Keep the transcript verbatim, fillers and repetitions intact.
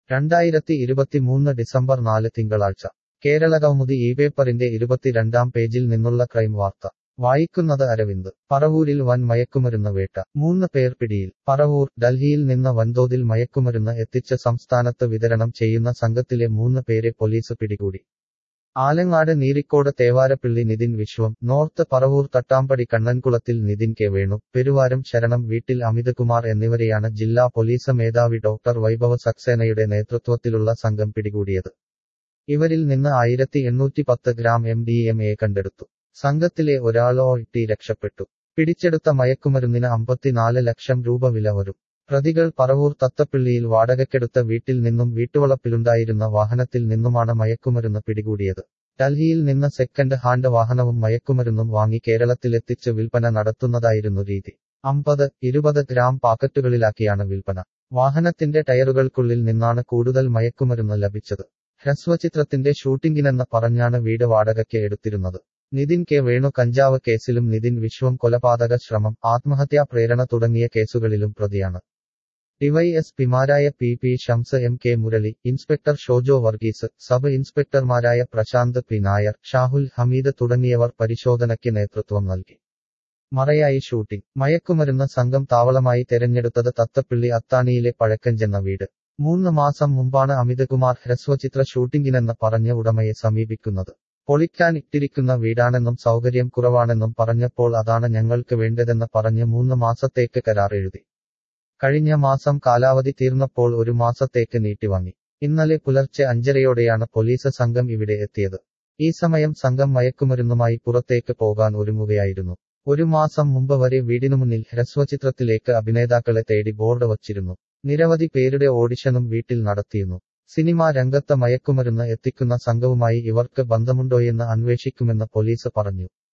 രണ്ടായിരത്തി ഇരുപത്തിമൂന്ന് ഡിസംബർ നാല് തിങ്കളാഴ്ച കേരളകൗമുദി ഈ പേപ്പറിന്റെ ഇരുപത്തിരണ്ടാം പേജിൽ നിന്നുള്ള ക്രൈം വാർത്ത വായിക്കുന്നത് അരവിന്ദ്. പറവൂരിൽ വൻ മയക്കുമരുന്ന് വേട്ട, മൂന്ന് പേർ പിടിയിൽ. പറവൂർ, ഡൽഹിയിൽ നിന്ന് വൻതോതിൽ മയക്കുമരുന്ന് എത്തിച്ച് സംസ്ഥാനത്ത് വിതരണം ചെയ്യുന്ന സംഘത്തിലെ മൂന്ന് പേരെ പോലീസ് പിടികൂടി. ആലങ്ങാട് നീരിക്കോട് തേവാരപ്പിള്ളി നിതിൻ വിശ്വം, നോർത്ത് പറവൂർ തട്ടാമ്പടി കണ്ണൻകുളത്തിൽ നിതിൻ കെ വേണു, പെരുവാരം ശരണം വീട്ടിൽ അമിതകുമാർ എന്നിവരെയാണ് ജില്ലാ പോലീസ് മേധാവി ഡോക്ടർ വൈഭവ സക്സേനയുടെ നേതൃത്വത്തിലുള്ള സംഘം പിടികൂടിയത്. ഇവരിൽ നിന്ന് ആയിരത്തി എണ്ണൂറ്റി പത്ത് gram M D M A കണ്ടെടുത്തു. സംഘത്തിലെ ഒരാളോ ഇട്ടി രക്ഷപ്പെട്ടു. പിടിച്ചെടുത്ത മയക്കുമരുന്നിന് അമ്പത്തിനാല് ലക്ഷം രൂപ വില വരും. പ്രതികൾ പറവൂർ തത്തപ്പിള്ളിയിൽ വാടകയ്ക്കെടുത്ത വീട്ടിൽ നിന്നും വീട്ടുവളപ്പിലുണ്ടായിരുന്ന വാഹനത്തിൽ നിന്നുമാണ് മയക്കുമരുന്ന് പിടികൂടിയത്. ഡൽഹിയിൽ നിന്ന് സെക്കൻഡ് ഹാൻഡ് വാഹനവും മയക്കുമരുന്നും വാങ്ങി കേരളത്തിലെത്തിച്ച് വിൽപ്പന നടത്തുന്നതായിരുന്നു രീതി. അമ്പത്, ഇരുപത് ഗ്രാം പാക്കറ്റുകളിലാക്കിയാണ് വിൽപ്പന. വാഹനത്തിന്റെ ടയറുകൾക്കുള്ളിൽ നിന്നാണ് കൂടുതൽ മയക്കുമരുന്ന് ലഭിച്ചത്. ഹ്രസ്വചിത്രത്തിന്റെ ഷൂട്ടിംഗിനെന്ന് പറഞ്ഞാണ് വീട് വാടകയ്ക്ക് എടുത്തിരുന്നത്. നിതിൻ കെ വേണു കഞ്ചാവ് കേസിലും നിതിൻ വിശ്വം കൊലപാതക ശ്രമം, ആത്മഹത്യാ പ്രേരണ തുടങ്ങിയ കേസുകളിലും പ്രതിയാണ്. ഡിവൈഎസ്പിമാരായ P P Shams, M K Murali, inspector Shojo Varghese, sub ഇൻസ്പെക്ടർമാരായ പ്രശാന്ത് പി നായർ, ഷാഹുൽ ഹമീദ് തുടങ്ങിയവർ പരിശോധനയ്ക്ക് നേതൃത്വം നൽകി. മറയായി ഷൂട്ടിംഗ്. മയക്കുമരുന്ന് സംഘം താവളമായി തെരഞ്ഞെടുത്തത് തത്തപ്പിള്ളി അത്താണിയിലെ പഴക്കഞ്ചെന്ന വീട്. മൂന്ന് മാസം മുമ്പാണ് അമിതകുമാർ ഹ്രസ്വചിത്ര ഷൂട്ടിംഗിനെന്ന് പറഞ്ഞ് ഉടമയെ സമീപിക്കുന്നത്. പൊളിക്കാൻ ഇട്ടിരിക്കുന്ന വീടാണെന്നും സൗകര്യം കുറവാണെന്നും പറഞ്ഞപ്പോൾ അതാണ് ഞങ്ങൾക്ക് വേണ്ടതെന്ന് പറഞ്ഞ് മൂന്ന് മാസത്തേക്ക് കരാർ എഴുതി. കഴിഞ്ഞ മാസം കാലാവധി തീർന്നപ്പോൾ ഒരു മാസത്തേക്ക് നീട്ടിവാങ്ങി. ഇന്നലെ പുലർച്ചെ അഞ്ചരയോടെയാണ് പോലീസ് സംഘം ഇവിടെ എത്തിയത്. ഈ സമയം സംഘം മയക്കുമരുന്നുമായി പുറത്തേക്ക് പോകാൻ ഒരുങ്ങുകയായിരുന്നു. ഒരു മാസം മുമ്പ് വരെ വീടിനുമുന്നിൽ ഹ്രസ്വചിത്രത്തിലേക്ക് അഭിനേതാക്കളെ തേടി ബോർഡ് വച്ചിരുന്നു. നിരവധി പേരുടെ ഓഡിഷനും വീട്ടിൽ നടത്തിയിരുന്നു. സിനിമാ രംഗത്ത് മയക്കുമരുന്ന് എത്തിക്കുന്ന സംഘവുമായി ഇവർക്ക് ബന്ധമുണ്ടോയെന്ന് അന്വേഷിക്കുമെന്ന് പോലീസ് പറഞ്ഞു.